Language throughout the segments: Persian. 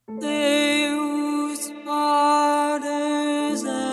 Deus padeces.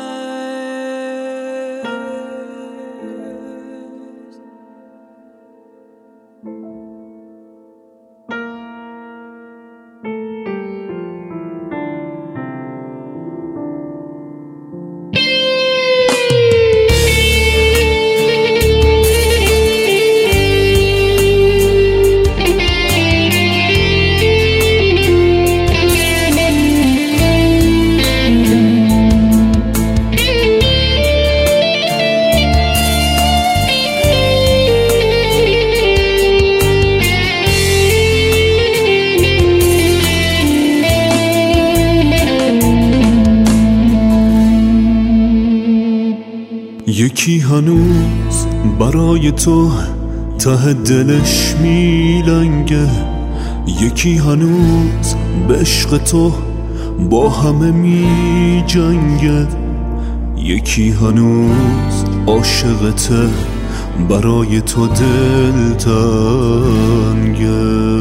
یکی هنوز برای تو ته دلش میلنگه، یکی هنوز به عشق تو با همه می جنگه، یکی هنوز عاشقته برای تو دل تنگه،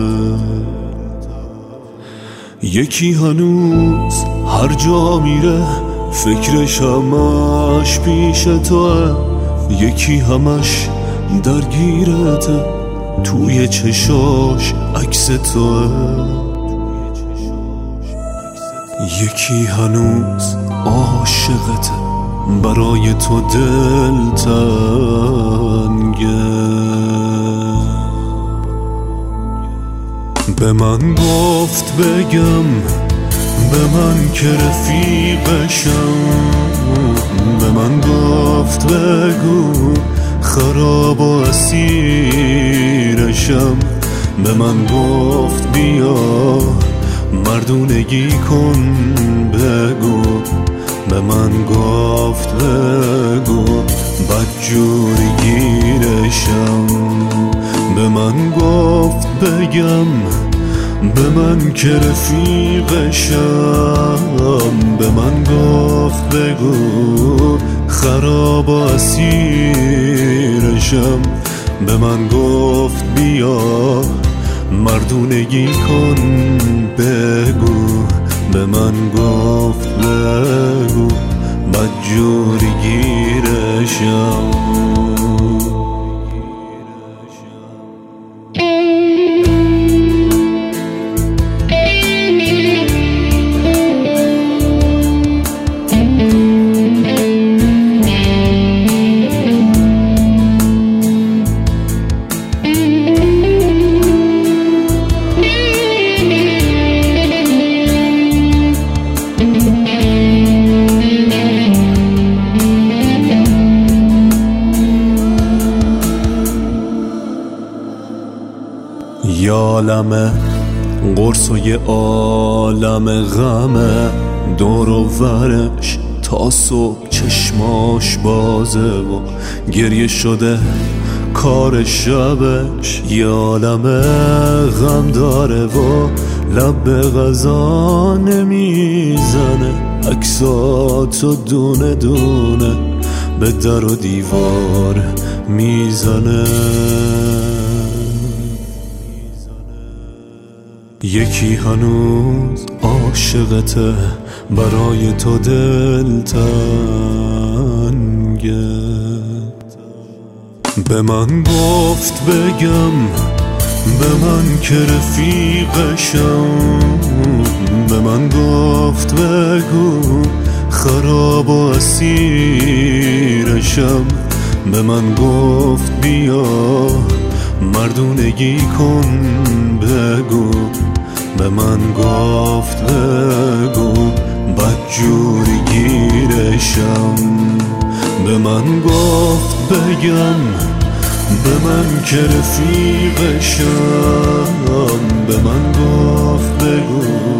یکی هنوز هر جا میره فکرش همش پیش توه، یکی همش درگیرته توی چشاش عکس توه، یکی هنوز عاشقته برای تو دل تنگه. به من گفت بگم به من که رفیقشم، به من گفت بگو خراب و اسیرشم، به من گفت بیا مردونگی کن بگو، به من گفت بگو بدجوری گیرشم، به من گفت بگم به من که رفیقشم، به من گفت بگو خراب و اسیرشم، به من گفت بیا مردونگی کن بگو، به من گفت بگو بدجوری گیرشم. یه عالم قرص و یه عالم غمه دور و ورش، تا صبح چشماش بازه و گریه شده کار شبش، یه عالم غم داره و لب به غذا نمیزنه، عکساتو دونه دونه به در و دیوار میزنه، یکی هنوز عاشقته برای تو دل تنگه. به من گفت بگم به من که رفیقشم، به من گفت بگو خراب و اسیرشم، به من گفت بیا مردونگی کن بگو، به من گفت بگو بدجوری گیرشم، به من گفت بگم به من که رفیقشم، به من گفت بگو